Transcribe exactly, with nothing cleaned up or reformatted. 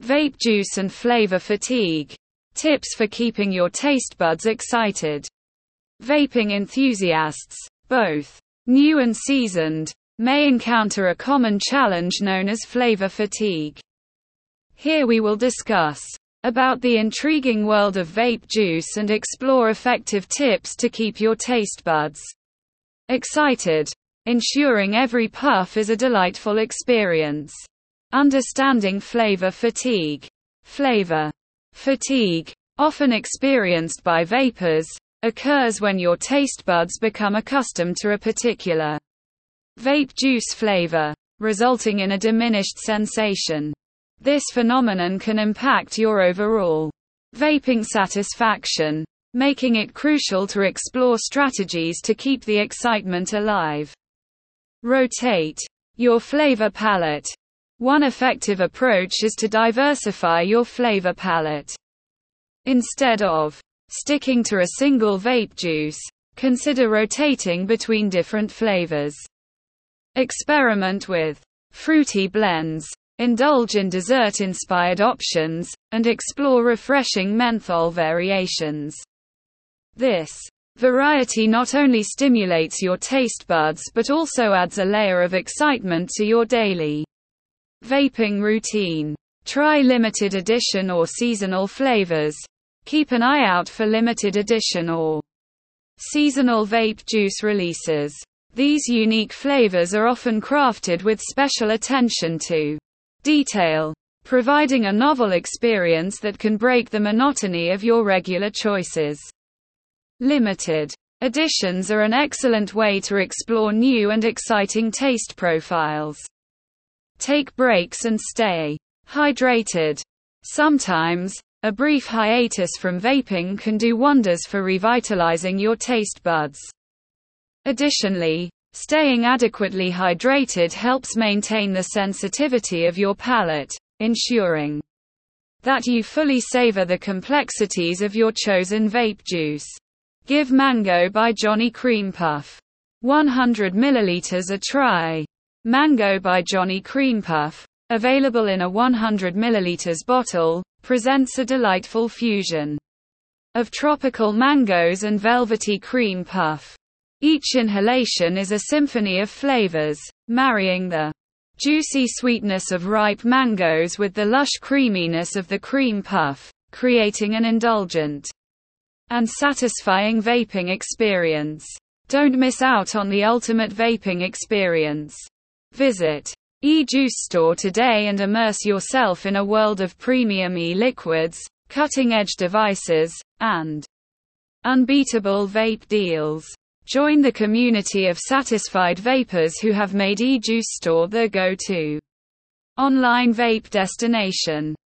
Vape juice and flavor fatigue. Tips for keeping your taste buds excited. Vaping enthusiasts, both new and seasoned, may encounter a common challenge known as flavor fatigue. Here we will discuss about the intriguing world of vape juice and explore effective tips to keep your taste buds excited, ensuring every puff is a delightful experience. Understanding flavor fatigue. Flavor fatigue, often experienced by vapers, occurs when your taste buds become accustomed to a particular vape juice flavor, resulting in a diminished sensation. This phenomenon can impact your overall vaping satisfaction, making it crucial to explore strategies to keep the excitement alive. Rotate your flavor palette. One effective approach is to diversify your flavor palette. Instead of sticking to a single vape juice, consider rotating between different flavors. Experiment with fruity blends, indulge in dessert-inspired options, and explore refreshing menthol variations. This variety not only stimulates your taste buds but also adds a layer of excitement to your daily vaping routine. Try limited edition or seasonal flavors. Keep an eye out for limited edition or seasonal vape juice releases. These unique flavors are often crafted with special attention to detail, providing a novel experience that can break the monotony of your regular choices. Limited editions are an excellent way to explore new and exciting taste profiles. Take breaks and stay hydrated. Sometimes, a brief hiatus from vaping can do wonders for revitalizing your taste buds. Additionally, staying adequately hydrated helps maintain the sensitivity of your palate, ensuring that you fully savor the complexities of your chosen vape juice. Give Mango by Johnny Cream Puff one hundred milliliters a try. Mango by Johnny Cream Puff, available in a one hundred milliliters bottle, presents a delightful fusion of tropical mangoes and velvety cream puff. Each inhalation is a symphony of flavors, marrying the juicy sweetness of ripe mangoes with the lush creaminess of the cream puff, creating an indulgent and satisfying vaping experience. Don't miss out on the ultimate vaping experience. Visit e-Juice Store today and immerse yourself in a world of premium e-liquids, cutting-edge devices, and unbeatable vape deals. Join the community of satisfied vapers who have made e-Juice Store their go-to online vape destination.